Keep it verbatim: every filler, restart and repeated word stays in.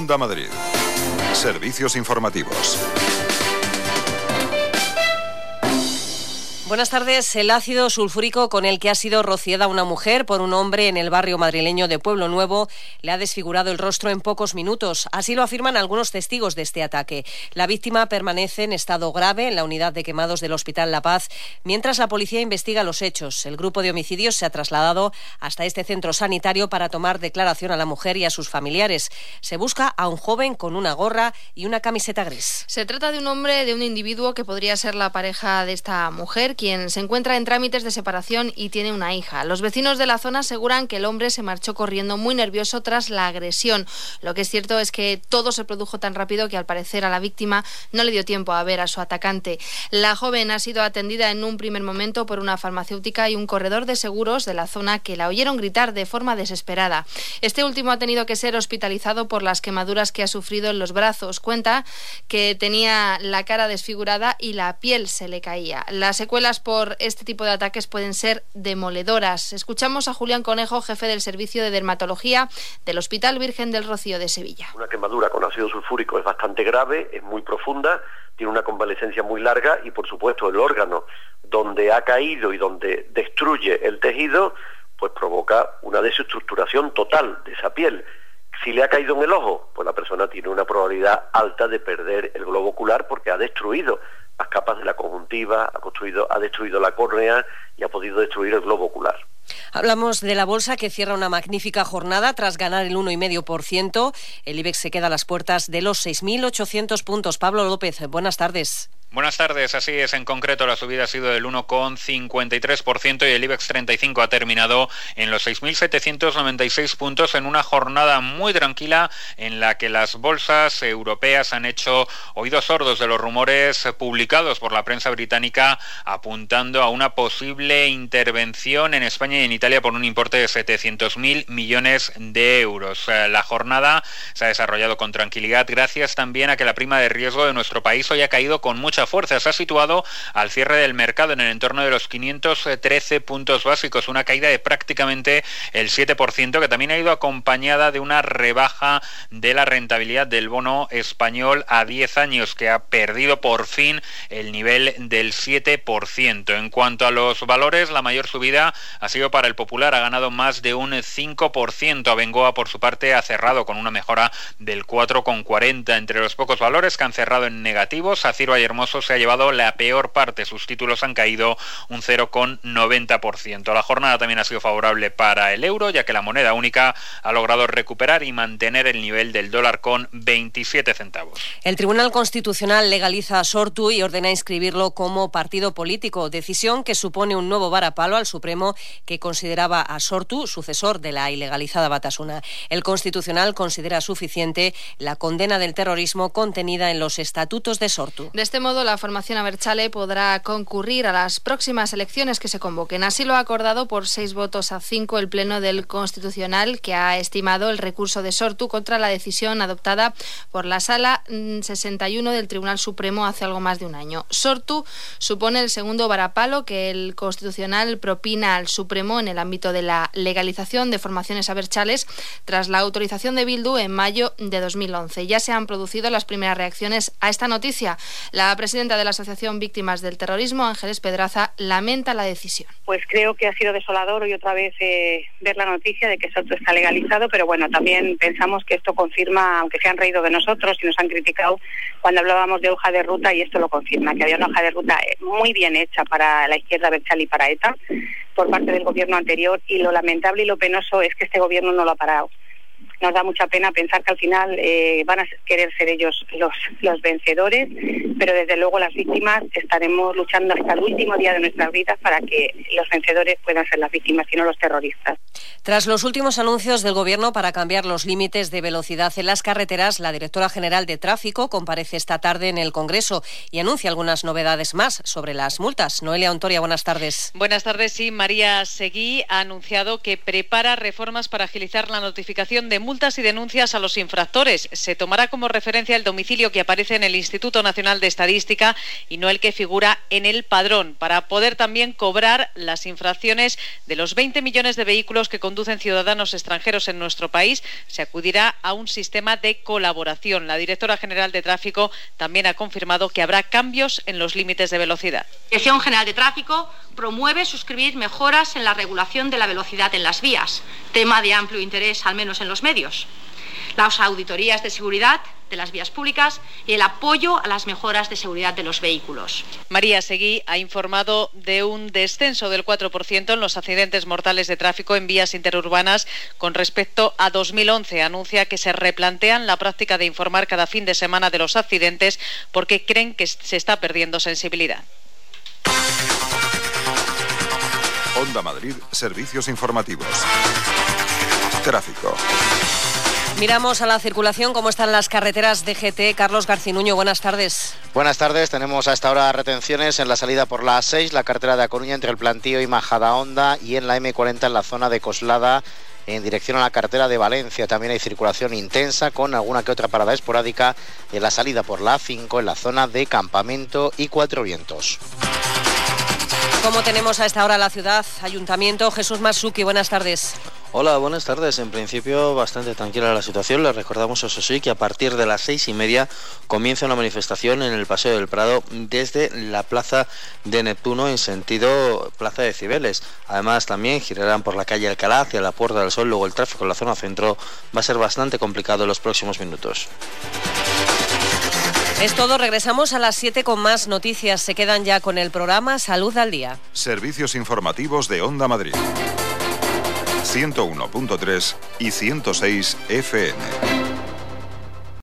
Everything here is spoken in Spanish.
Onda Madrid. Servicios informativos. Buenas tardes. El ácido sulfúrico con el que ha sido rociada una mujer por un hombre en el barrio madrileño de Pueblo Nuevo le ha desfigurado el rostro en pocos minutos. Así lo afirman algunos testigos de este ataque. La víctima permanece en estado grave en la unidad de quemados del Hospital La Paz, mientras la policía investiga los hechos. El grupo de homicidios se ha trasladado hasta este centro sanitario para tomar declaración a la mujer y a sus familiares. Se busca a un joven con una gorra y una camiseta gris. Se trata de un hombre, de un individuo que podría ser la pareja de esta mujer, quien se encuentra en trámites de separación y tiene una hija. Los vecinos de la zona aseguran que el hombre se marchó corriendo muy nervioso tras la agresión. Lo que es cierto es que todo se produjo tan rápido que al parecer a la víctima no le dio tiempo a ver a su atacante. La joven ha sido atendida en un primer momento por una farmacéutica y un corredor de seguros de la zona que la oyeron gritar de forma desesperada. Este último ha tenido que ser hospitalizado por las quemaduras que ha sufrido en los brazos. Cuenta que tenía la cara desfigurada y la piel se le caía. Las secuelas por este tipo de ataques pueden ser demoledoras. Escuchamos a Julián Conejo, jefe del Servicio de Dermatología del Hospital Virgen del Rocío de Sevilla. Una quemadura con ácido sulfúrico es bastante grave, es muy profunda, tiene una convalecencia muy larga y, por supuesto, el órgano donde ha caído y donde destruye el tejido, pues provoca una desestructuración total de esa piel. Si le ha caído en el ojo, pues la persona tiene una probabilidad alta de perder el globo ocular porque ha destruido las capas de la conjuntiva, ha, construido, ha destruido la córnea y ha podido destruir el globo ocular. Hablamos de la bolsa, que cierra una magnífica jornada tras ganar el uno coma cinco por ciento. El IBEX se queda a las puertas de los seis mil ochocientos puntos. Pablo López, buenas tardes. Buenas tardes, así es. En concreto, la subida ha sido del uno coma cincuenta y tres por ciento y el IBEX treinta y cinco ha terminado en los seis mil setecientos noventa y seis puntos en una jornada muy tranquila en la que las bolsas europeas han hecho oídos sordos de los rumores publicados por la prensa británica apuntando a una posible intervención en España y en Italia por un importe de setecientos mil millones de euros. La jornada se ha desarrollado con tranquilidad gracias también a que la prima de riesgo de nuestro país hoy ha caído con mucha fuerza. Se ha situado al cierre del mercado en el entorno de los quinientos trece puntos básicos, una caída de prácticamente el siete por ciento, que también ha ido acompañada de una rebaja de la rentabilidad del bono español a diez años, que ha perdido por fin el nivel del siete por ciento. En cuanto a los valores, la mayor subida ha sido para el Popular, ha ganado más de un cinco por ciento. Abengoa, por su parte, ha cerrado con una mejora del cuatro coma cuarenta. Entre los pocos valores que han cerrado en negativo, Saciro y Hermoso se ha llevado la peor parte. Sus títulos han caído un cero coma noventa por ciento. La jornada también ha sido favorable para el euro, ya que la moneda única ha logrado recuperar y mantener el nivel del dólar con veintisiete centavos. El Tribunal Constitucional legaliza a Sortu y ordena inscribirlo como partido político, decisión que supone un nuevo varapalo al Supremo, que consideraba a Sortu sucesor de la ilegalizada Batasuna. El Constitucional considera suficiente la condena del terrorismo contenida en los estatutos de Sortu. De este modo, la formación Abertzale podrá concurrir a las próximas elecciones que se convoquen. Así lo ha acordado por seis votos a cinco el Pleno del Constitucional, que ha estimado el recurso de Sortu contra la decisión adoptada por la Sala sesenta y uno del Tribunal Supremo hace algo más de un año. Sortu supone el segundo varapalo que el Constitucional propina al Supremo en el ámbito de la legalización de formaciones abertzales tras la autorización de Bildu en mayo de dos mil once. Ya se han producido las primeras reacciones a esta noticia. La presidenta de la Asociación Víctimas del Terrorismo, Ángeles Pedraza, lamenta la decisión. Pues creo que ha sido desolador hoy otra vez eh, ver la noticia de que Sortu está legalizado, pero bueno, también pensamos que esto confirma, aunque se han reído de nosotros y nos han criticado cuando hablábamos de hoja de ruta, y esto lo confirma, que había una hoja de ruta muy bien hecha para la izquierda abertzale y para ETA por parte del gobierno anterior, y lo lamentable y lo penoso es que este gobierno no lo ha parado. Nos da mucha pena pensar que al final eh, van a querer ser ellos los, los vencedores, pero desde luego las víctimas estaremos luchando hasta el último día de nuestras vidas para que los vencedores puedan ser las víctimas y no los terroristas. Tras los últimos anuncios del Gobierno para cambiar los límites de velocidad en las carreteras, la directora general de Tráfico comparece esta tarde en el Congreso y anuncia algunas novedades más sobre las multas. Noelia Ontoria, buenas tardes. Buenas tardes. Sí, María Seguí ha anunciado que prepara reformas para agilizar la notificación de multas y denuncias a los infractores. Se tomará como referencia el domicilio que aparece en el Instituto Nacional de Estadística y no el que figura en el padrón, para poder también cobrar las infracciones de los veinte millones de vehículos que conducen ciudadanos extranjeros en nuestro país. Se acudirá a un sistema de colaboración. La directora general de Tráfico también ha confirmado que habrá cambios en los límites de velocidad. La Dirección General de Tráfico promueve suscribir mejoras en la regulación de la velocidad en las vías, tema de amplio interés, al menos en los medios, las auditorías de seguridad de las vías públicas y el apoyo a las mejoras de seguridad de los vehículos. María Seguí ha informado de un descenso del cuatro por ciento en los accidentes mortales de tráfico en vías interurbanas con respecto a dos mil once. Anuncia que se replantean la práctica de informar cada fin de semana de los accidentes porque creen que se está perdiendo sensibilidad. Onda Madrid, servicios informativos. Tráfico. Miramos a la circulación, cómo están las carreteras de G T. Carlos Garcinuño, buenas tardes. Buenas tardes, tenemos a esta hora retenciones en la salida por la A seis, la carretera de A Coruña entre el Plantío y Majadahonda, y en la eme cuarenta en la zona de Coslada en dirección a la carretera de Valencia. También hay circulación intensa con alguna que otra parada esporádica en la salida por la A cinco en la zona de Campamento y Cuatro Vientos. ¿Cómo tenemos a esta hora la ciudad? Ayuntamiento, Jesús Masuki, buenas tardes. Hola, buenas tardes. En principio bastante tranquila la situación. Les recordamos, eso sí, que a partir de las seis y media comienza una manifestación en el Paseo del Prado desde la Plaza de Neptuno en sentido Plaza de Cibeles. Además también girarán por la calle Alcalá hacia la Puerta del Sol. Luego el tráfico en la zona centro va a ser bastante complicado en los próximos minutos. Es todo, regresamos a las siete con más noticias. Se quedan ya con el programa Salud al Día. Servicios informativos de Onda Madrid. ciento uno punto tres y ciento seis F M.